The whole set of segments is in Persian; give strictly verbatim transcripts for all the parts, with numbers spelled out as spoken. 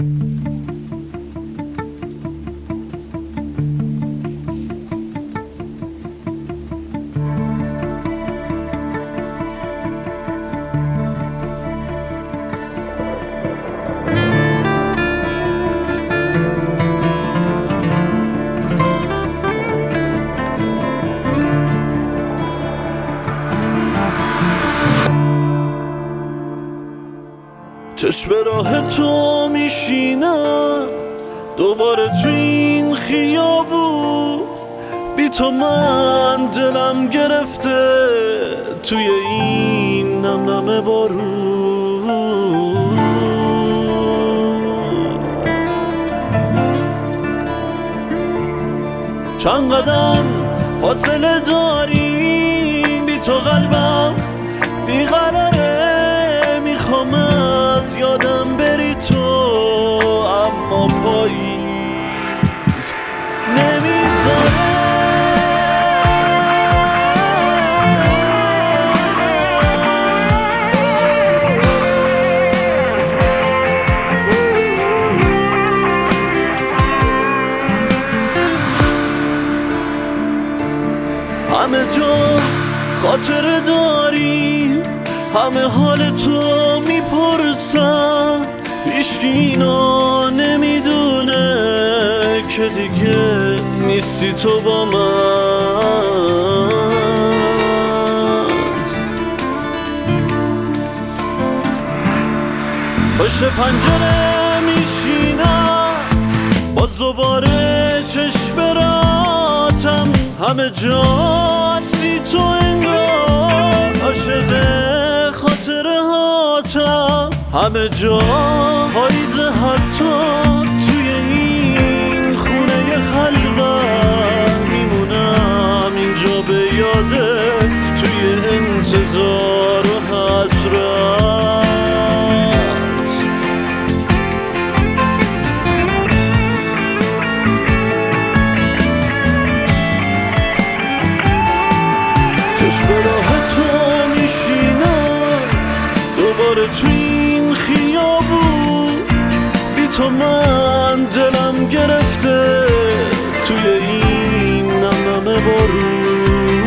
چشم راه تو میشینم دوباره تو این خیابون، بی تو من دلم گرفته توی این نم نم بارون. چند قدم فاصله داریم، بی تو قلبم بیقراره، میخوام از یادم بری تو، اما پاییز نمیذاره. همه جا خاطره داریم، همه حال تو میپرسن، هیچکی اینا نمیدونه که دیگه نیستی تو با من. پشت پنجره میشینم باز دوباره چشم راتم، همه جا هستی تو انگار، عاشق خاطره هاتم، همه جا پاییزه، حتی توی این خونه خلوت میمونم اینجا به یادت، توی انتظار و حسرت. چشم راه تو میشینم دوباره تو این خیابون، بی تو من دلم گرفته توی این نم نم بارون.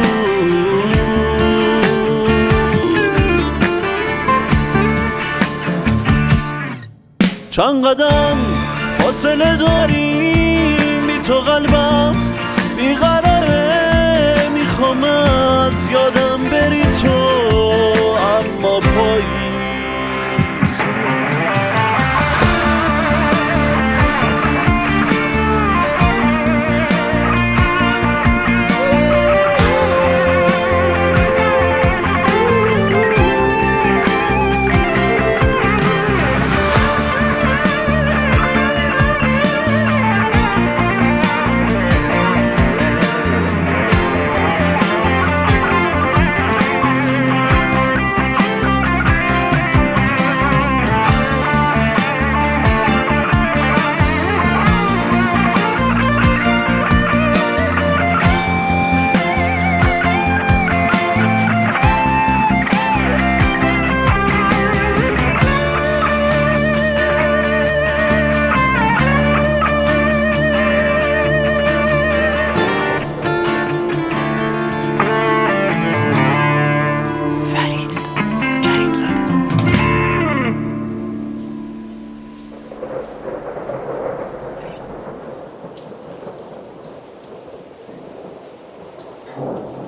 چند قدم فاصله داریم، بی تو قلبم بیقراره، میخوام از یادم بری تو، اما پاییز Oh.